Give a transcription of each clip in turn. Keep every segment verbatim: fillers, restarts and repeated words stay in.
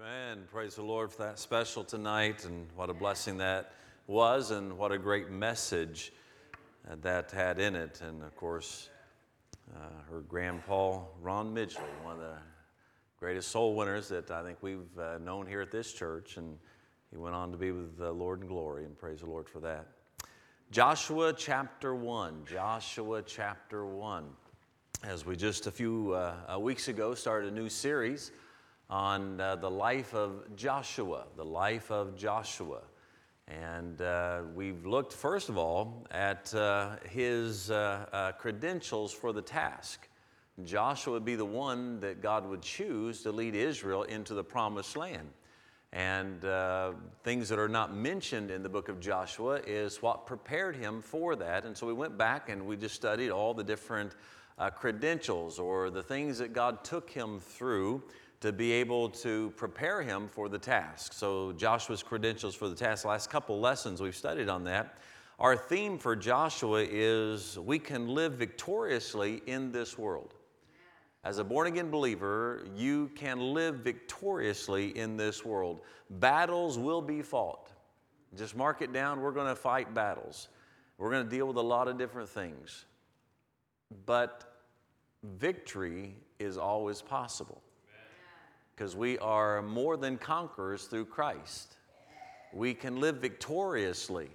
Amen. Praise the Lord for that special tonight, and what a blessing that was, and what a great message uh, that had in it. And of course, uh, her grandpa, Ron Midgley, one of the greatest soul winners that I think we've uh, known here at this church, and he went on to be with the Lord in glory, and praise the Lord for that. Joshua chapter one, Joshua chapter one. As we just a few uh, weeks ago started a new series on uh, the life of Joshua, the life of Joshua. And uh, we've looked, first of all, at uh, his uh, uh, credentials for the task. Joshua would be the one that God would choose to lead Israel into the promised land. And uh, things that are not mentioned in the book of Joshua is what prepared him for that. And so we went back and we just studied all the different uh, credentials or the things that God took him through to be able to prepare him for the task. So Joshua's credentials for the task, the last couple lessons we've studied on that. Our theme for Joshua is we can live victoriously in this world. As a born-again believer, you can live victoriously in this world. Battles will be fought. Just mark it down, we're going to fight battles. We're going to deal with a lot of different things. But victory is always possible. Because we are more than conquerors through Christ. We can live victoriously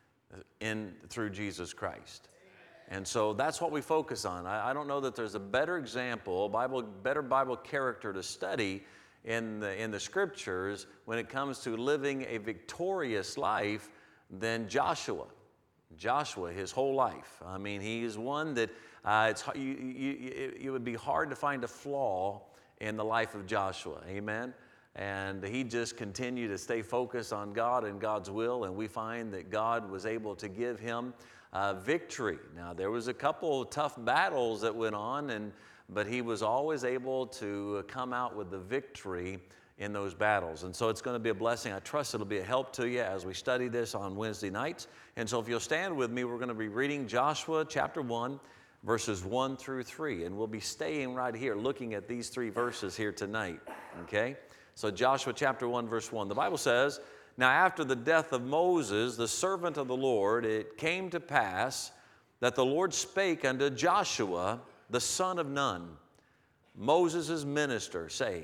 in, through Jesus Christ. And so that's what we focus on. I, I don't know that there's a better example, a Bible, better Bible character to study in the, in the Scriptures when it comes to living a victorious life than Joshua. Joshua, his whole life. I mean, he is one that uh, it's, you, you, it would be hard to find a flaw in the life of Joshua, amen? And he just continued to stay focused on God and God's will, and we find that God was able to give him uh, victory. Now, there was a couple of tough battles that went on, and but he was always able to come out with the victory in those battles. And so it's going to be a blessing. I trust it'll be a help to you as we study this on Wednesday nights. And so if you'll stand with me, we're going to be reading Joshua chapter one, verses one through three, and we'll be staying right here looking at these three verses here tonight, okay? So Joshua chapter one, verse one, the Bible says, "Now after the death of Moses, the servant of the Lord, it came to pass that the Lord spake unto Joshua, the son of Nun, Moses' minister, saying,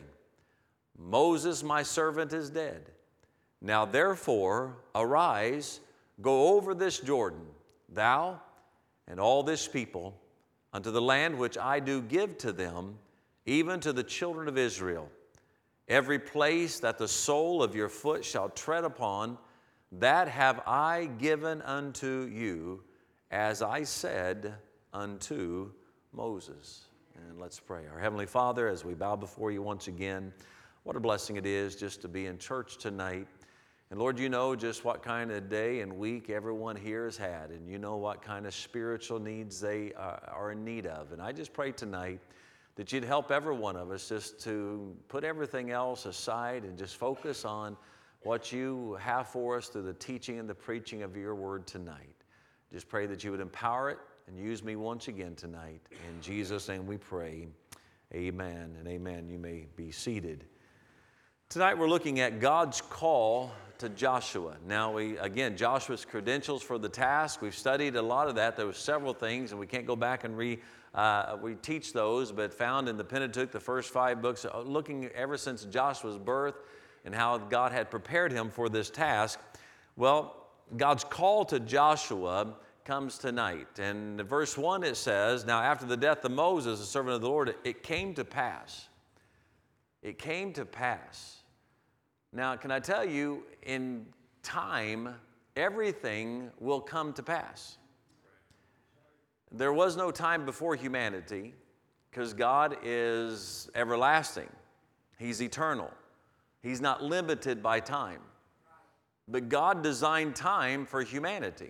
Moses my servant is dead. Now therefore arise, go over this Jordan, thou and all this people, unto the land which I do give to them, even to the children of Israel. Every place that the sole of your foot shall tread upon, that have I given unto you, as I said unto Moses." And let's pray. Our Heavenly Father, as we bow before you once again, what a blessing it is just to be in church tonight. And Lord, you know just what kind of day and week everyone here has had, and you know what kind of spiritual needs they uh, are in need of. And I just pray tonight that you'd help every one of us just to put everything else aside and just focus on what you have for us through the teaching and the preaching of your word tonight. Just pray that you would empower it and use me once again tonight. In Jesus' name we pray, amen and amen. You may be seated. Tonight we're looking at God's call to Joshua. Now we, again, Joshua's credentials for the task. We've studied a lot of that. There were several things, and we can't go back and re, uh, we teach those, but found in the Pentateuch, the first five books, looking ever since Joshua's birth and how God had prepared him for this task. Well, God's call to Joshua comes tonight. And in verse one it says, "Now after the death of Moses, the servant of the Lord, it came to pass." It came to pass. Now, can I tell you, in time, everything will come to pass. There was no time before humanity because God is everlasting. He's eternal. He's not limited by time. But God designed time for humanity.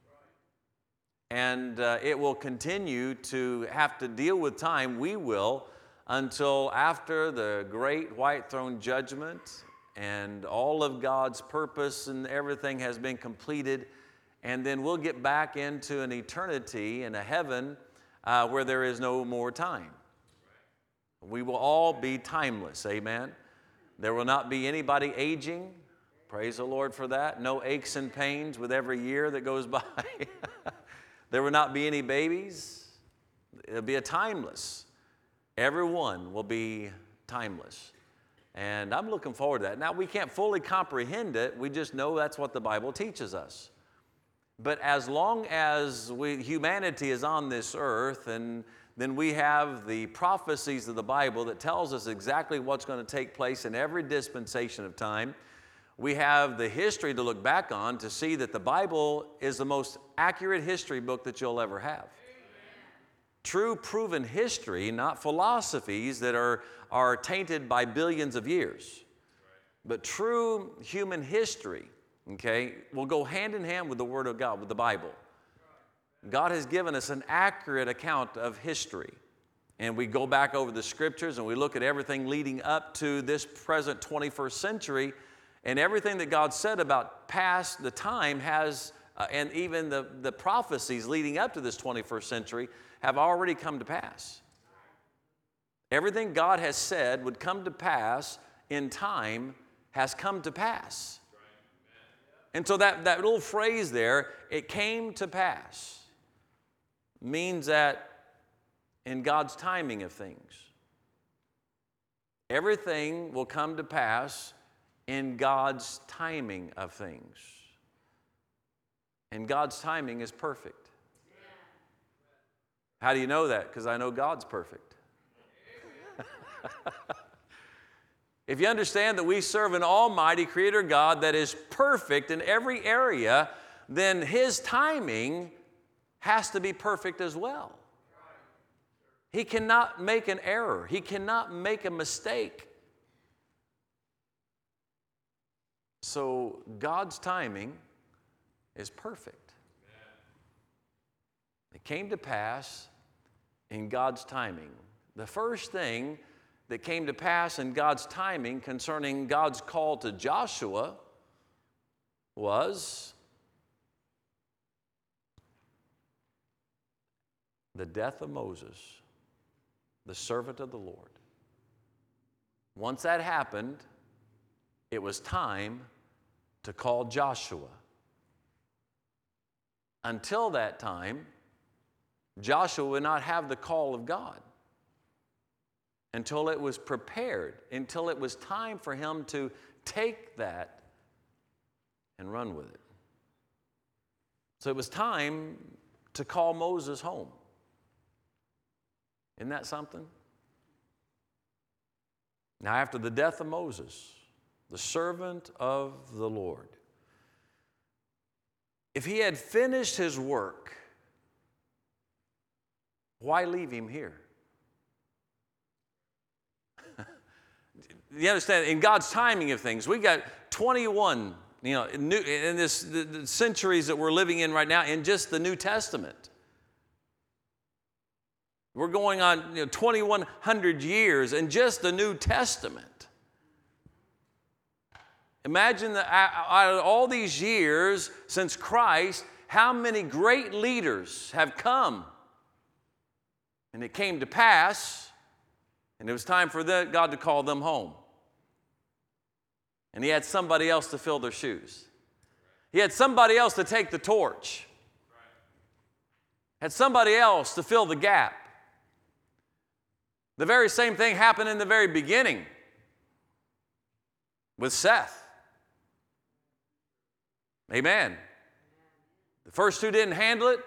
And uh, it will continue to have to deal with time. We will until after the great white throne judgment and all of God's purpose and everything has been completed. And then we'll get back into an eternity in a heaven uh, where there is no more time. We will all be timeless, amen? There will not be anybody aging. Praise the Lord for that. No aches and pains with every year that goes by. There will not be any babies. It'll be a timeless. Everyone will be timeless. And I'm looking forward to that. Now, we can't fully comprehend it. We just know that's what the Bible teaches us. But as long as we, humanity is on this earth, and then we have the prophecies of the Bible that tells us exactly what's going to take place in every dispensation of time. We have the history to look back on to see that the Bible is the most accurate history book that you'll ever have. True proven history, not philosophies that are, are tainted by billions of years. But true human history, okay, will go hand in hand with the Word of God, with the Bible. God has given us an accurate account of history. And we go back over the Scriptures and we look at everything leading up to this present twenty-first century, and everything that God said about past, the time has, uh, and even the, the prophecies leading up to this twenty-first century have already come to pass. Everything God has said would come to pass in time has come to pass. And so that, that little phrase there, it came to pass, means that in God's timing of things, everything will come to pass in God's timing of things. And God's timing is perfect. How do you know that? Because I know God's perfect. If you understand that we serve an almighty creator God that is perfect in every area, then His timing has to be perfect as well. He cannot make an error. He cannot make a mistake. So God's timing is perfect. It came to pass in God's timing. The first thing that came to pass in God's timing concerning God's call to Joshua was the death of Moses, the servant of the Lord. Once that happened, it was time to call Joshua. Until that time, Joshua would not have the call of God until it was prepared, until it was time for him to take that and run with it. So it was time to call Moses home. Isn't that something? Now, after the death of Moses, the servant of the Lord, if he had finished his work, why leave him here? You understand, in God's timing of things, we got twenty-one, you know, new, in this the, the centuries that we're living in right now, in just the New Testament. We're going on, you know, twenty-one hundred years in just the New Testament. Imagine that out of all these years since Christ, how many great leaders have come. And it came to pass, and it was time for the, God to call them home. And he had somebody else to fill their shoes. He had somebody else to take the torch. Had somebody else to fill the gap. The very same thing happened in the very beginning with Seth. Amen. The first two didn't handle it.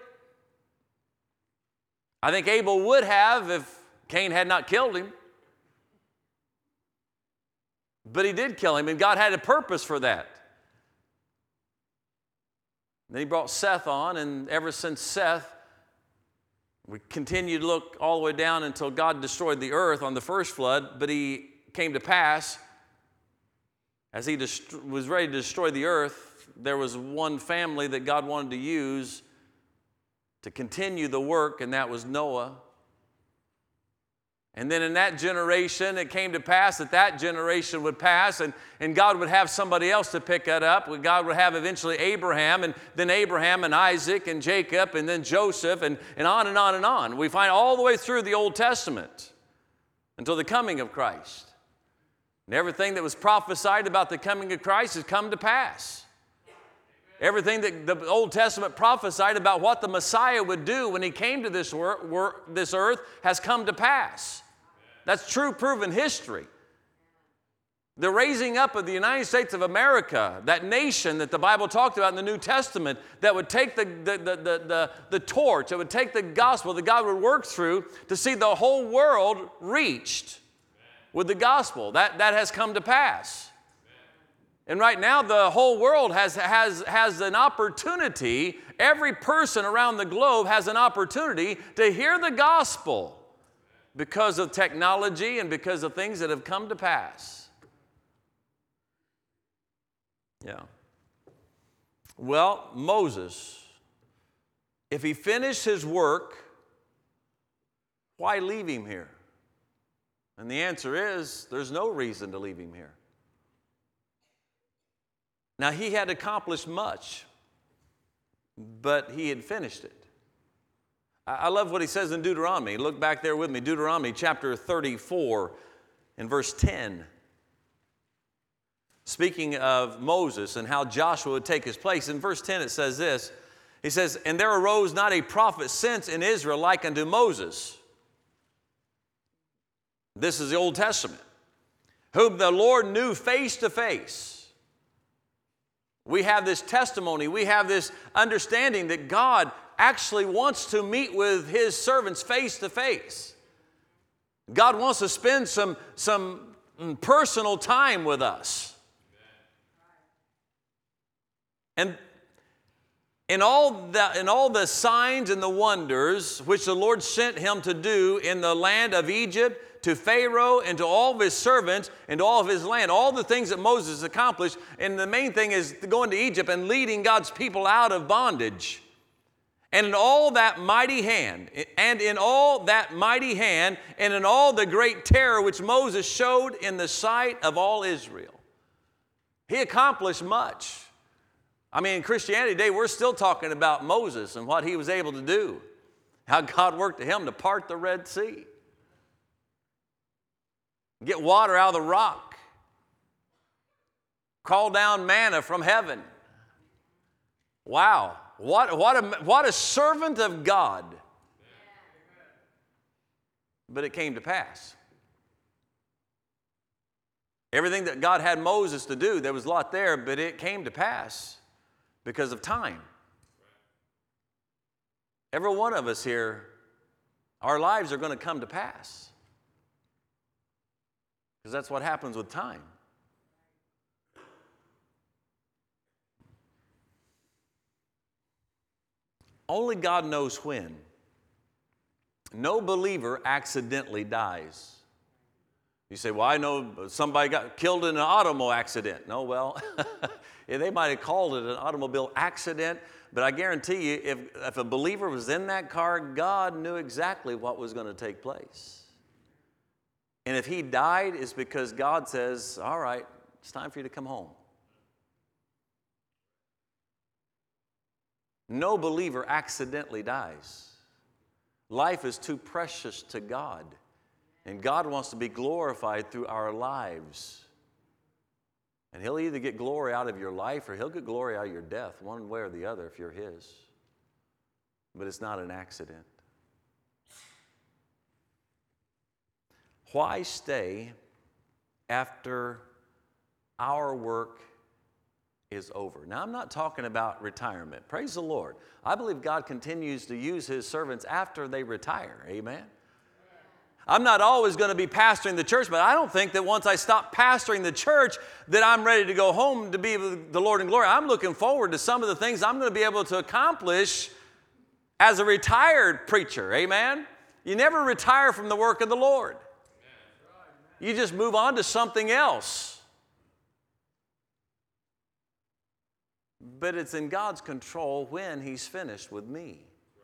I think Abel would have if Cain had not killed him. But he did kill him, and God had a purpose for that. Then he brought Seth on, and ever since Seth, we continued to look all the way down until God destroyed the earth on the first flood, but he came to pass, as he dest- was ready to destroy the earth, there was one family that God wanted to use to continue the work, and that was Noah. And then in that generation, it came to pass that that generation would pass, and, and God would have somebody else to pick that up. God would have eventually Abraham, and then Abraham and Isaac and Jacob, and then Joseph, and, and on and on and on. We find all the way through the Old Testament until the coming of Christ. And everything that was prophesied about the coming of Christ has come to pass. Everything that the Old Testament prophesied about what the Messiah would do when he came to this, wor- wor- this earth has come to pass. That's true proven history. The raising up of the United States of America, that nation that the Bible talked about in the New Testament, that would take the, the, the, the, the, the torch, it would take the gospel that God would work through to see the whole world reached with the gospel. That, that has come to pass. And right now, the whole world has, has, has an opportunity, every person around the globe has an opportunity to hear the gospel because of technology and because of things that have come to pass. Yeah. Well, Moses, if he finished his work, why leave him here? And the answer is, there's no reason to leave him here. Now, he had accomplished much, but he had finished it. I love what he says in Deuteronomy. Look back there with me, Deuteronomy chapter thirty-four and verse ten. Speaking of Moses and how Joshua would take his place, in verse ten it says this. He says, "And there arose not a prophet since in Israel like unto Moses." This is the Old Testament. "Whom the Lord knew face to face." We have this testimony, we have this understanding that God actually wants to meet with his servants face to face. God wants to spend some, some personal time with us. And in all, the, in all the signs and the wonders which the Lord sent him to do in the land of Egypt, to Pharaoh and to all of his servants and to all of his land, all the things that Moses accomplished, and the main thing is going to Egypt and leading God's people out of bondage. And in all that mighty hand, and in all that mighty hand, and in all the great terror which Moses showed in the sight of all Israel. He accomplished much. I mean, in Christianity today, we're still talking about Moses and what he was able to do. How God worked to him to part the Red Sea. Get water out of the rock. Call down manna from heaven. Wow. What, what, a, what a servant of God. But it came to pass. Everything that God had Moses to do, there was a lot there, but it came to pass because of time. Every one of us here, our lives are going to come to pass. Because that's what happens with time. Only God knows when. No believer accidentally dies. You say, well, I know somebody got killed in an automobile accident. No, well, yeah, they might have called it an automobile accident, but I guarantee you, if, if a believer was in that car, God knew exactly what was going to take place. And if he died, it's because God says, all right, it's time for you to come home. No believer accidentally dies. Life is too precious to God. And God wants to be glorified through our lives. And he'll either get glory out of your life or he'll get glory out of your death, one way or the other if you're his. But it's not an accident. Why stay after our work is over? Now, I'm not talking about retirement. Praise the Lord. I believe God continues to use his servants after they retire. Amen? I'm not always going to be pastoring the church, but I don't think that once I stop pastoring the church that I'm ready to go home to be with the Lord in glory. I'm looking forward to some of the things I'm going to be able to accomplish as a retired preacher. Amen? You never retire from the work of the Lord. You just move on to something else. But it's in God's control when he's finished with me.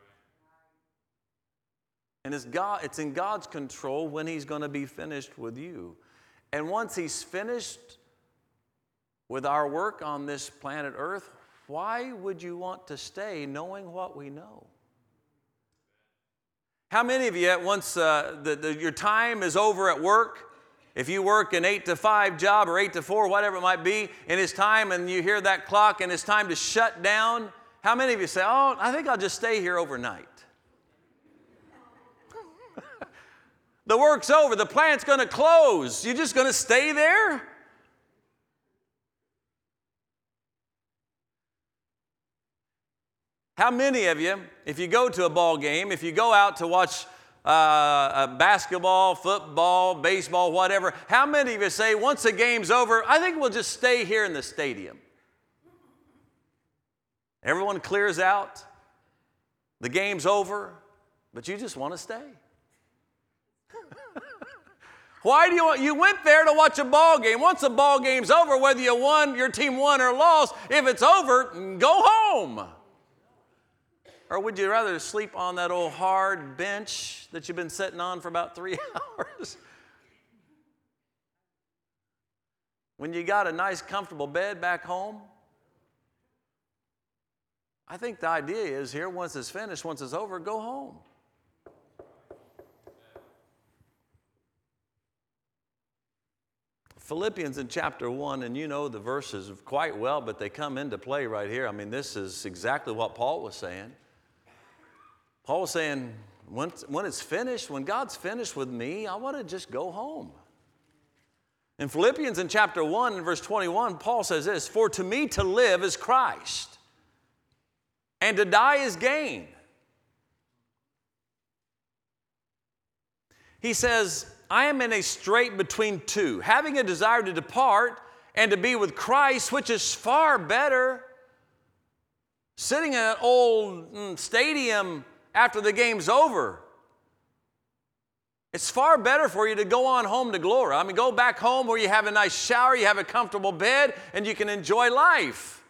And it's, God, it's in God's control when he's going to be finished with you. And once he's finished with our work on this planet Earth, why would you want to stay knowing what we know? How many of you, once uh, the, the, your time is over at work, If you work an eight to five job or eight to four, whatever it might be, and it's time and you hear that clock and it's time to shut down, how many of you say, oh, I think I'll just stay here overnight? The work's over. The plant's going to close. You're just going to stay there? How many of you, if you go to a ball game, if you go out to watch uh, a basketball, football, baseball, whatever, how many of you say, once the game's over, I think we'll just stay here in the stadium? Everyone clears out. The game's over, but you just want to stay. Why do you want, you went there to watch a ball game. Once the ball game's over, whether you won, your team won or lost, if it's over, go home. Or would you rather sleep on that old hard bench that you've been sitting on for about three hours? When you got a nice, comfortable bed back home? I think the idea is here, once it's finished, once it's over, go home. Philippians in chapter one, and you know the verses quite well, but they come into play right here. I mean, this is exactly what Paul was saying. Paul was saying, when, when it's finished, when God's finished with me, I want to just go home. In Philippians in chapter one and verse twenty-one, Paul says this, for to me to live is Christ, and to die is gain. He says, I am in a strait between two, having a desire to depart and to be with Christ, which is far better. Sitting in an old mm, stadium after the game's over, it's far better for you to go on home to glory. I mean, go back home where you have a nice shower, you have a comfortable bed, and you can enjoy life.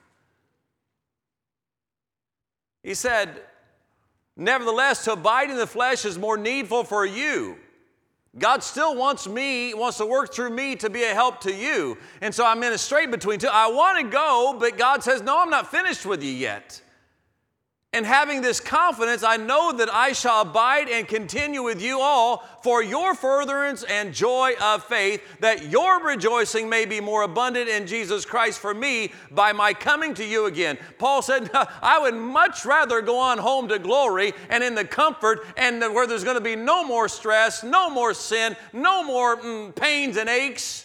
He said, nevertheless, to abide in the flesh is more needful for you. God still wants me, wants to work through me to be a help to you. And so I'm in a strait between two. I want to go, but God says, no, I'm not finished with you yet. And having this confidence, I know that I shall abide and continue with you all for your furtherance and joy of faith, that your rejoicing may be more abundant in Jesus Christ for me by my coming to you again. Paul said, I would much rather go on home to glory and in the comfort and where there's going to be no more stress, no more sin, no more mm, pains and aches.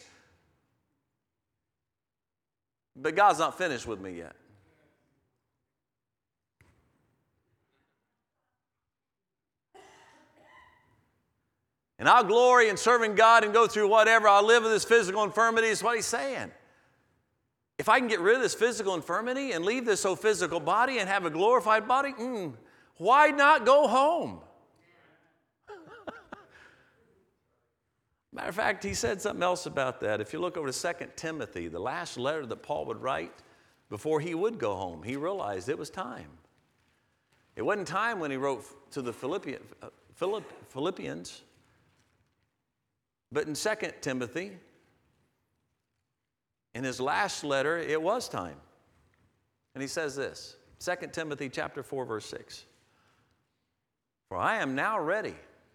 But God's not finished with me yet. And I'll glory in serving God and go through whatever. I'll live with this physical infirmity is what he's saying. If I can get rid of this physical infirmity and leave this so physical body and have a glorified body, mm, why not go home? Matter of fact, he said something else about that. If you look over to Second Timothy, the last letter that Paul would write before he would go home, he realized it was time. It wasn't time when he wrote to the Philippians, Philippians but in Second Timothy, in his last letter, it was time. And he says this, Second Timothy chapter four, verse six. For I am now ready.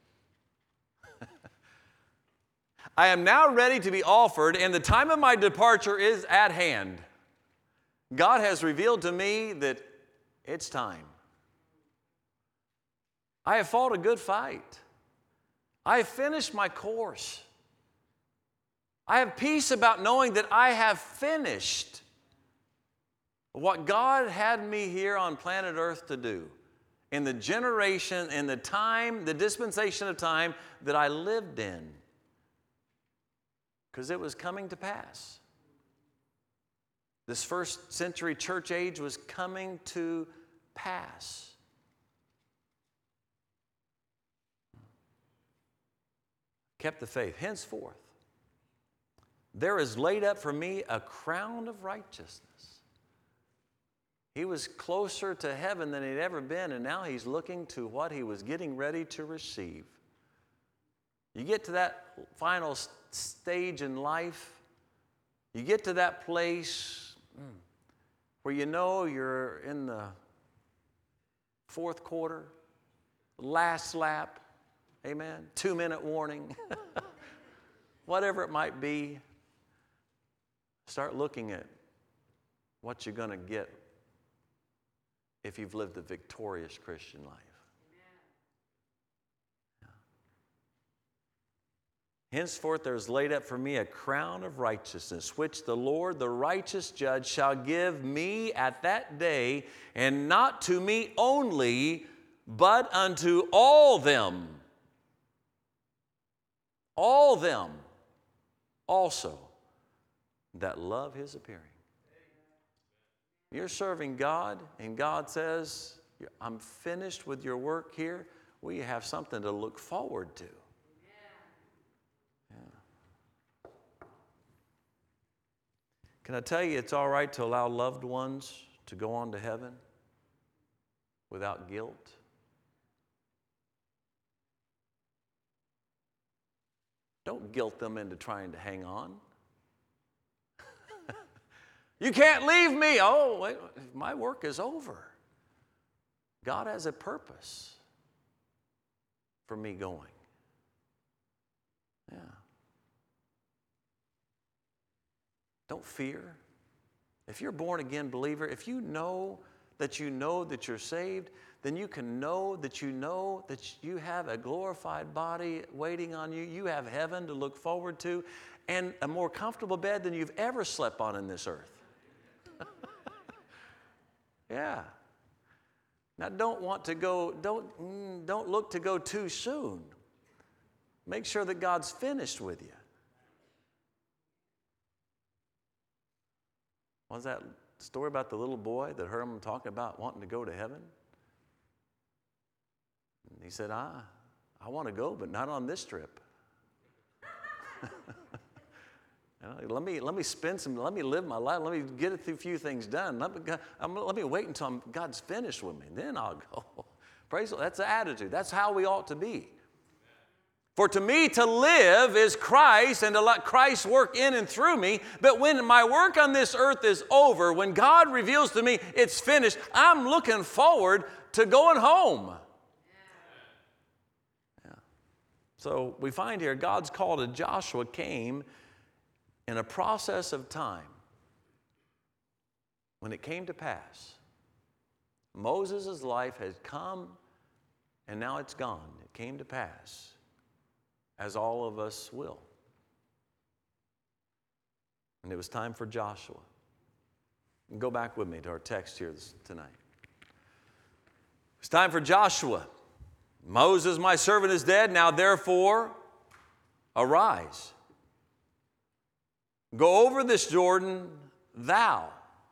I am now ready to be offered, and the time of my departure is at hand. God has revealed to me that it's time. I have fought a good fight. I have finished my course. I have peace about knowing that I have finished what God had me here on planet Earth to do in the generation, in the time, the dispensation of time that I lived in, because it was coming to pass. This first century church age was coming to pass. Kept the faith. Henceforth, there is laid up for me a crown of righteousness. He was closer to heaven than he'd ever been, and now he's looking to what he was getting ready to receive. You get to that final stage in life, you get to that place where you know you're in the fourth quarter, last lap, amen, two-minute warning. whatever it might be, start looking at what you're going to get if you've lived a victorious Christian life. Henceforth there is laid up for me a crown of righteousness, which the Lord, the righteous judge, shall give me at that day, and not to me only, but unto all them, all them also that love his appearing. You're serving God, and God says, I'm finished with your work here. We have something to look forward to. Can I tell you it's all right to allow loved ones to go on to heaven without guilt? Don't guilt them into trying to hang on. You can't leave me. Oh, wait, my work is over. God has a purpose for me going. Yeah. Don't fear. If you're a born-again believer, if you know that you know that you're saved, then you can know that you know that you have a glorified body waiting on you. You have heaven to look forward to and a more comfortable bed than you've ever slept on in this earth. Yeah. Now don't want to go, don't, don't look to go too soon. Make sure that God's finished with you. What was that story about the little boy that heard him talking about wanting to go to heaven? And he said, ah, I want to go, but not on this trip. You know, let me, let me spend some, let me live my life, let me get a few things done. Let me, I'm, let me wait until I'm, God's finished with me, and then I'll go. Praise the Lord. That's the attitude. That's how we ought to be. For to me to live is Christ, and to let Christ work in and through me. But when my work on this earth is over, when God reveals to me it's finished, I'm looking forward to going home. Yeah. So we find here God's call to Joshua came in a process of time. When it came to pass, Moses' life had come and now it's gone. It came to pass, as all of us will. And it was time for Joshua. And go back with me to our text here this, tonight. It's time for Joshua. Moses, my servant, is dead. Now therefore, arise. Go over this Jordan, thou.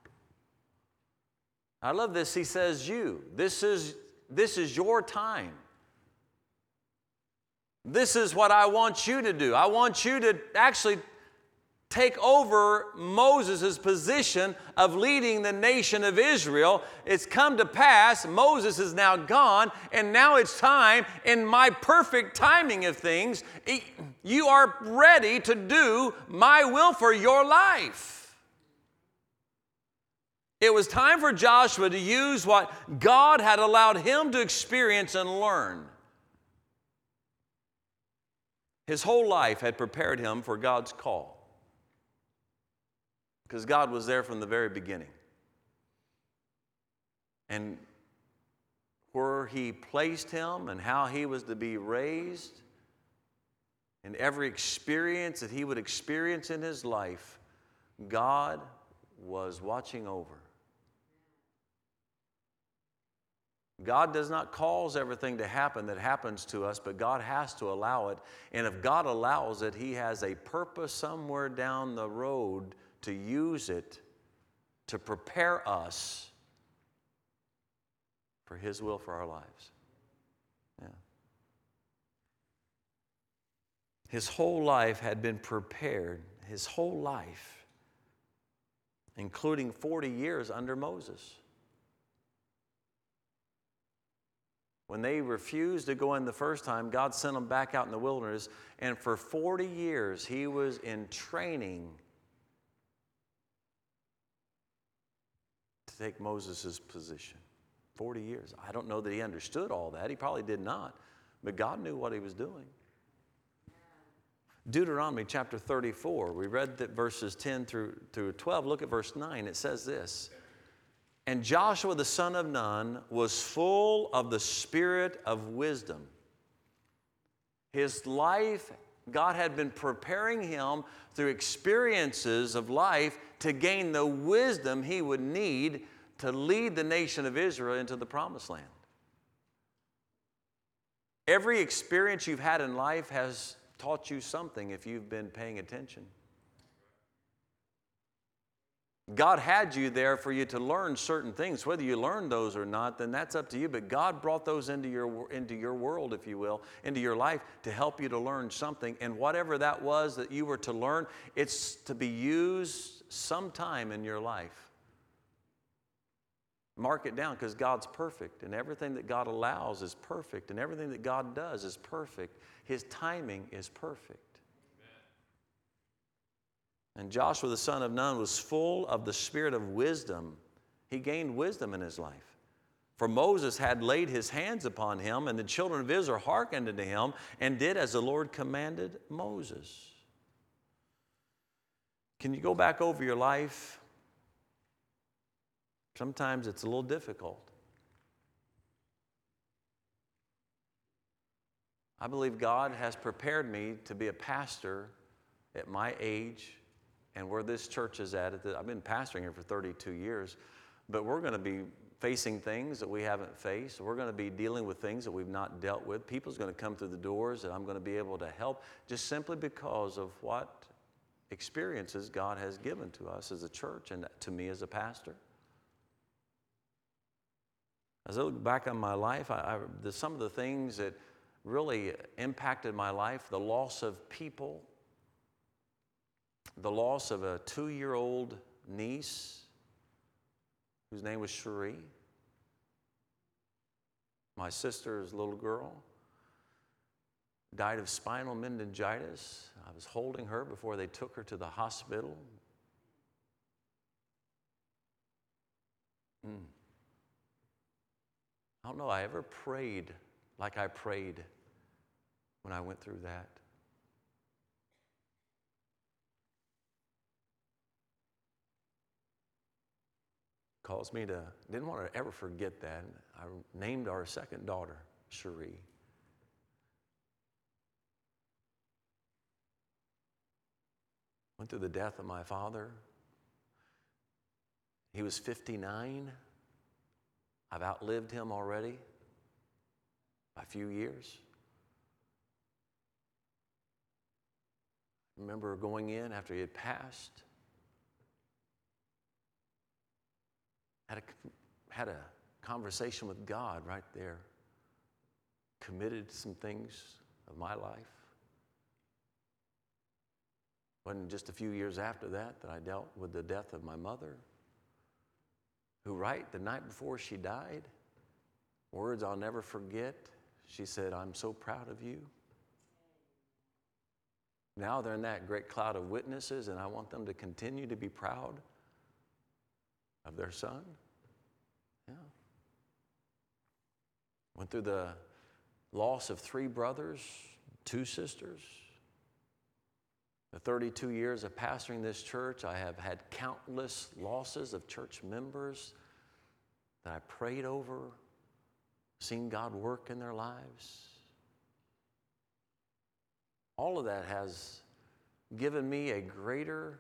I love this. He says you. This is, this is your time. This is what I want you to do. I want you to actually take over Moses' position of leading the nation of Israel. It's come to pass. Moses is now gone, and now it's time, in my perfect timing of things, you are ready to do my will for your life. It was time for Joshua to use what God had allowed him to experience and learn. His whole life had prepared him for God's call, because God was there from the very beginning. And where he placed him and how he was to be raised, and every experience that he would experience in his life, God was watching over. God does not cause everything to happen that happens to us, but God has to allow it. And if God allows it, he has a purpose somewhere down the road to use it to prepare us for his will for our lives. Yeah. His whole life had been prepared, his whole life, including forty years under Moses. When they refused to go in the first time, God sent them back out in the wilderness, and for forty years he was in training to take Moses' position. forty years. I don't know that he understood all that. He probably did not. But God knew what he was doing. Deuteronomy chapter thirty-four, we read that verses ten through, through twelve. Look at verse nine. It says this, "And Joshua the son of Nun was full of the spirit of wisdom." His life, God had been preparing him through experiences of life to gain the wisdom he would need to lead the nation of Israel into the promised land. Every experience you've had in life has taught you something if you've been paying attention. God had you there for you to learn certain things. Whether you learn those or not, then that's up to you. But God brought those into your, into your world, if you will, into your life to help you to learn something. And whatever that was that you were to learn, it's to be used sometime in your life. Mark it down, because God's perfect, and everything that God allows is perfect, and everything that God does is perfect. His timing is perfect. Amen. And Joshua the son of Nun was full of the spirit of wisdom. He gained wisdom in his life. For Moses had laid his hands upon him, and the children of Israel hearkened unto him, and did as the Lord commanded Moses. Can you go back over your life? Sometimes it's a little difficult. I believe God has prepared me to be a pastor at my age and where this church is at. I've been pastoring here for thirty-two years, but we're going to be facing things that we haven't faced. We're going to be dealing with things that we've not dealt with. People's going to come through the doors that I'm going to be able to help just simply because of what experiences God has given to us as a church and to me as a pastor. As I look back on my life, I, I, the, some of the things that really impacted my life, the loss of people, the loss of a two-year-old niece whose name was Cherie, my sister's little girl, died of spinal meningitis. I was holding her before they took her to the hospital. Mm. I don't know, I ever prayed like I prayed when I went through that. Caused me to, didn't want to ever forget that. I named our second daughter Cherie. Went through the death of my father. He was fifty-nine. I've outlived him already by a few years. I remember going in after he had passed. Had a, had a conversation with God right there. Committed to some things of my life. Wasn't just a few years after that that I dealt with the death of my mother, who right the night before she died, words I'll never forget, she said, "I'm so proud of you." Now they're in that great cloud of witnesses, and I want them to continue to be proud of their son. Yeah. Went through the loss of three brothers, two sisters. The thirty-two years of pastoring this church, I have had countless losses of church members that I prayed over, seen God work in their lives. All of that has given me a greater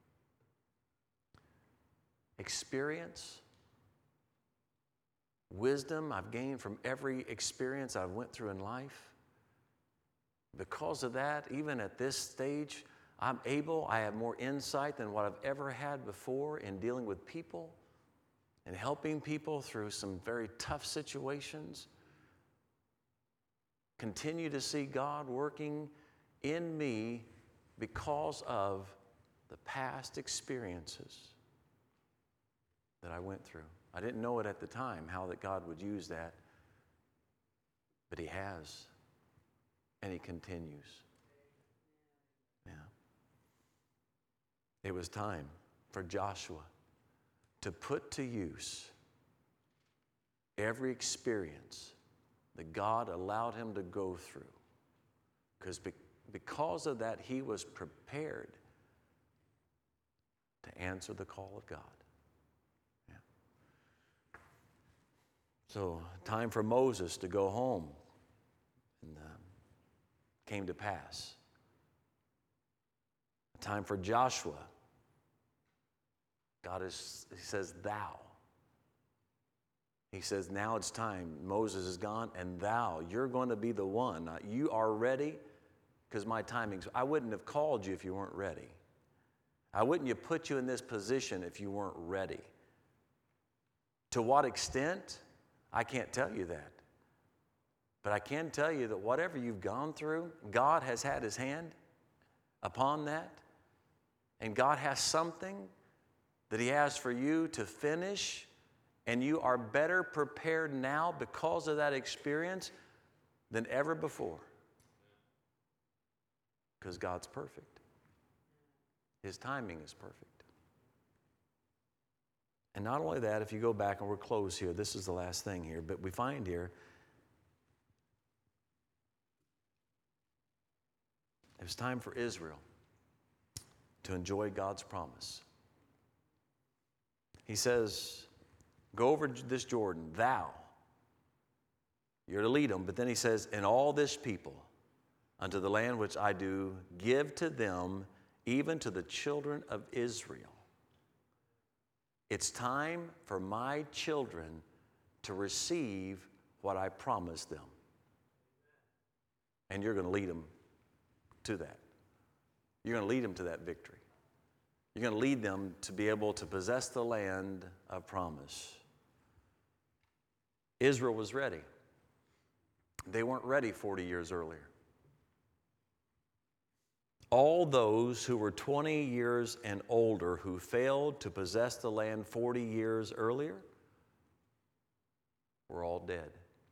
experience, wisdom I've gained from every experience I've went through in life. Because of that, even at this stage, I'm able, I have more insight than what I've ever had before in dealing with people and helping people through some very tough situations. Continue to see God working in me because of the past experiences that I went through. I didn't know it at the time, how that God would use that, but He has, and He continues. Yeah. It was time for Joshua to put to use every experience that God allowed him to go through. Because because of that, he was prepared to answer the call of God. Yeah. So, time for Moses to go home, and uh, came to pass. Time for Joshua. God is, he says, thou. He says, now it's time. Moses is gone, and thou, you're going to be the one. You are ready, because my timing's, I wouldn't have called you if you weren't ready. I wouldn't have put you in this position if you weren't ready. To what extent? I can't tell you that. But I can tell you that whatever you've gone through, God has had his hand upon that. And God has something that he has for you to finish. And you are better prepared now because of that experience than ever before. Because God's perfect. His timing is perfect. And not only that, if you go back, and we're close here, this is the last thing here, but we find here, it was time for Israel to enjoy God's promise. He says, go over this Jordan, thou. You're to lead them. But then he says, and all this people unto the land which I do give to them, even to the children of Israel. It's time for my children to receive what I promised them. And you're going to lead them to that. You're going to lead them to that victory. You're going to lead them to be able to possess the land of promise. Israel was ready. They weren't ready forty years earlier. All those who were twenty years and older who failed to possess the land forty years earlier were all dead.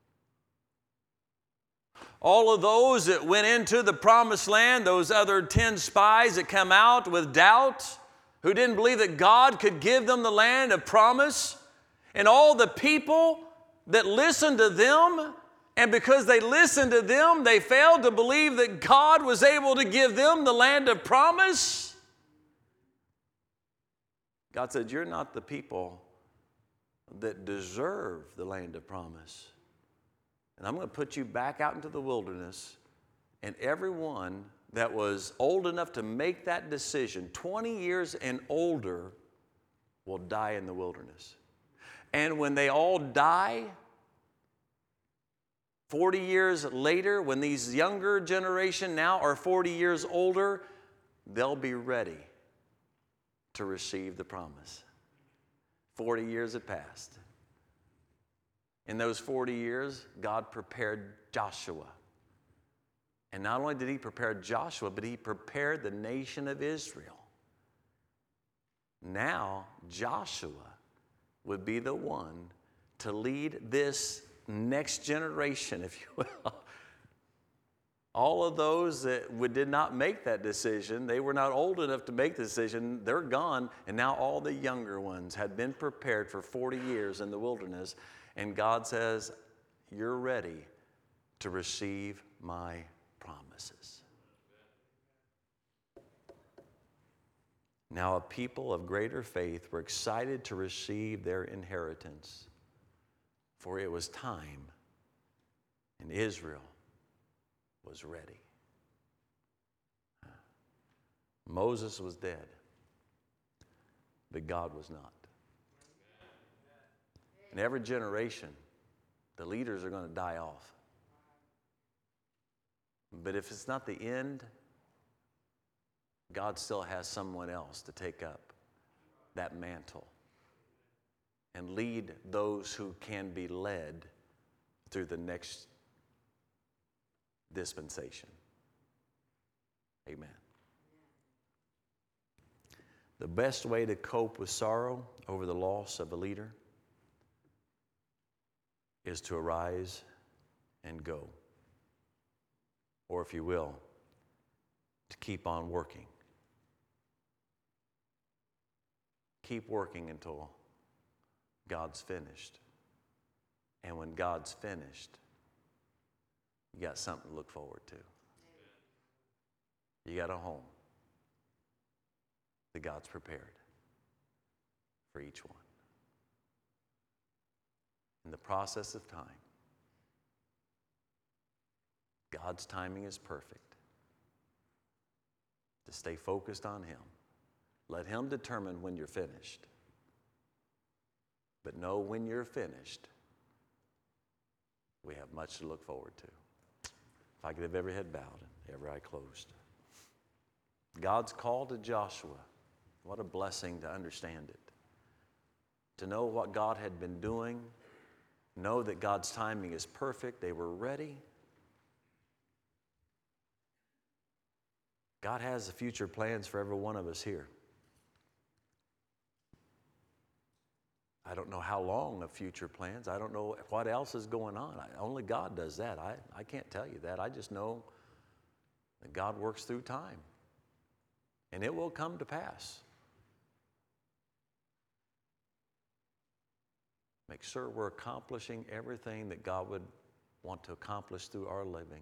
All of those that went into the promised land, those other ten spies that come out with doubt, who didn't believe that God could give them the land of promise, and all the people that listened to them, and because they listened to them, they failed to believe that God was able to give them the land of promise. God said, you're not the people that deserve the land of promise. And I'm going to put you back out into the wilderness, and everyone that was old enough to make that decision, twenty years and older, will die in the wilderness. And when they all die, forty years later, when these younger generation now are forty years older, they'll be ready to receive the promise. forty years had passed. In those forty years, God prepared Joshua. And not only did he prepare Joshua, but he prepared the nation of Israel. Now, Joshua would be the one to lead this next generation, if you will. All of those that did not make that decision, they were not old enough to make the decision, they're gone. And now all the younger ones had been prepared for forty years in the wilderness. And God says, you're ready to receive my promises. Now a people of greater faith were excited to receive their inheritance, for it was time, and Israel was ready. Moses was dead, but God was not. In every generation, the leaders are going to die off. But if it's not the end, God still has someone else to take up that mantle and lead those who can be led through the next dispensation. Amen. The best way to cope with sorrow over the loss of a leader is to arise and go. Or if you will, to keep on working. Keep working until God's finished. And when God's finished, you got something to look forward to. You got a home that God's prepared for each one. In the process of time, God's timing is perfect. To stay focused on Him. Let Him determine when you're finished. But know when you're finished, we have much to look forward to. If I could have every head bowed and every eye closed. God's call to Joshua, what a blessing to understand it. To know what God had been doing, know that God's timing is perfect. They were ready. God has the future plans for every one of us here. I don't know how long of future plans. I don't know what else is going on. I, only God does that. I, I can't tell you that. I just know that God works through time. And it will come to pass. Make sure we're accomplishing everything that God would want to accomplish through our living.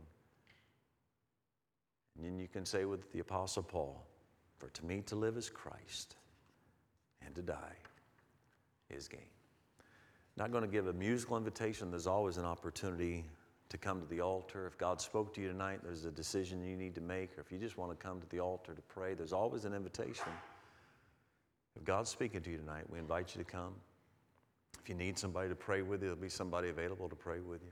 And then you can say with the Apostle Paul, for to me to live is Christ, and to die is gain. Not going to give a musical invitation. There's always an opportunity to come to the altar. If God spoke to you tonight, there's a decision you need to make, or if you just want to come to the altar to pray, there's always an invitation. If God's speaking to you tonight, we invite you to come. If you need somebody to pray with you, there'll be somebody available to pray with you.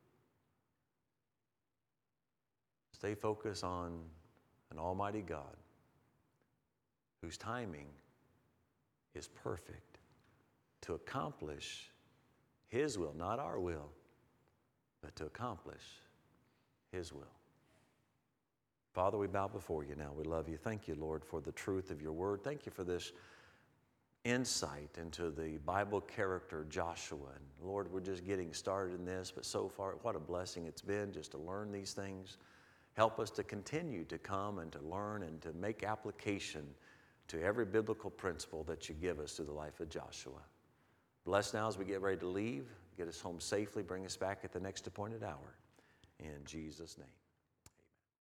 Stay focused on an almighty God whose timing is perfect to accomplish His will, not our will, but to accomplish His will. Father, we bow before you now. We love you. Thank you, Lord, for the truth of your word. Thank you for this insight into the Bible character Joshua. And Lord, we're just getting started in this, but so far, what a blessing it's been just to learn these things. Help us to continue to come and to learn and to make application to every biblical principle that you give us through the life of Joshua. Bless now as we get ready to leave. Get us home safely. Bring us back at the next appointed hour. In Jesus' name.